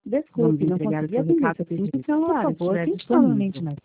Vamos Desculpe, não entregar o consegui seu atender recado seu desde pedido. o Por celular, favor, estiver tente disponível. novamente mais